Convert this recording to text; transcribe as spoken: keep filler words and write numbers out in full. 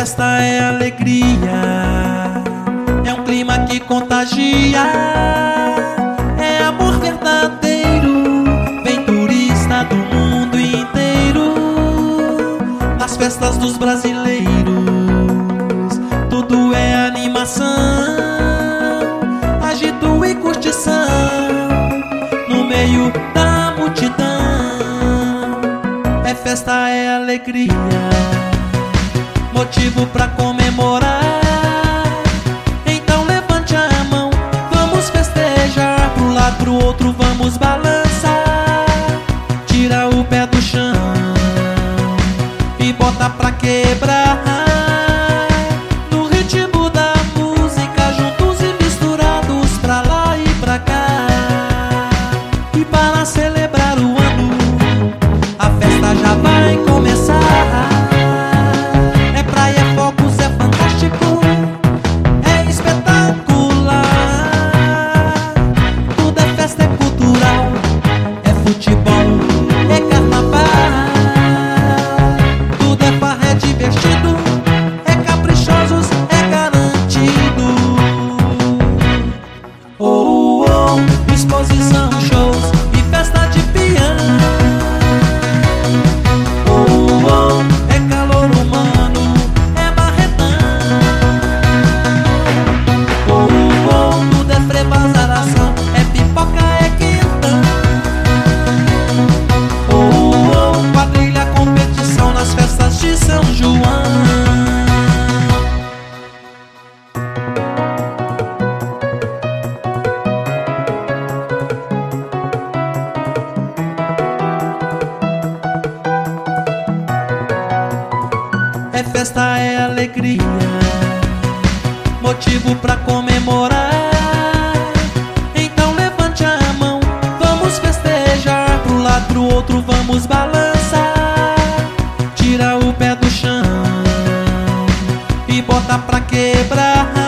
festa, é alegria, é um clima que contagia, é amor verdadeiro, vem turista do mundo inteiro. Nas festas dos brasileiros, tudo é animação, agito e curtição, no meio da multidão. É festa, é alegria, motivo pra comemorar. Então levante a mão, vamos festejar. Pro lado, pro outro, vamos balançar. Tira o pé do chão e bota pra quebrar. No ritmo da música, juntos e misturados, pra lá e pra cá. E para celebrar o ano, a festa já vai começar. Exposição, shows e festa de piano. Oh, oh, é calor humano, é marretão. Oh, oh, tudo é frevo-azaração, é pipoca, é quentão. Oh, oh, quadrilha, competição nas festas de São João. É festa, é alegria, motivo pra comemorar. Então levante a mão, vamos festejar. Pro lado, pro outro, vamos balançar. Tira o pé do chão e bota pra quebrar.